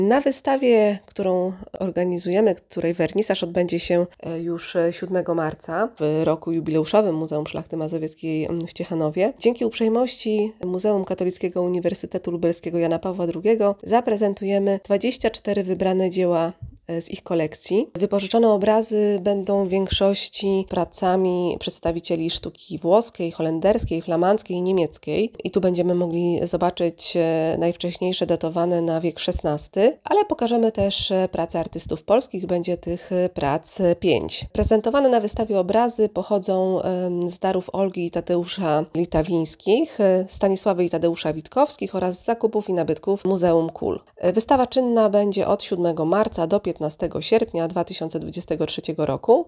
Na wystawie, którą organizujemy, której wernisaż odbędzie się już 7 marca w roku jubileuszowym Muzeum Szlachty Mazowieckiej w Ciechanowie, dzięki uprzejmości Muzeum Katolickiego Uniwersytetu Lubelskiego Jana Pawła II zaprezentujemy 24 wybrane dzieła z ich kolekcji. Wypożyczone obrazy będą w większości pracami przedstawicieli sztuki włoskiej, holenderskiej, flamandzkiej i niemieckiej. I tu będziemy mogli zobaczyć najwcześniejsze datowane na wiek XVI, ale pokażemy też prace artystów polskich. Będzie tych prac 5. Prezentowane na wystawie obrazy pochodzą z darów Olgi i Tadeusza Litawińskich, Stanisławy i Tadeusza Witkowskich oraz z zakupów i nabytków Muzeum Kul. Wystawa czynna będzie od 7 marca do 15 sierpnia 2023 roku.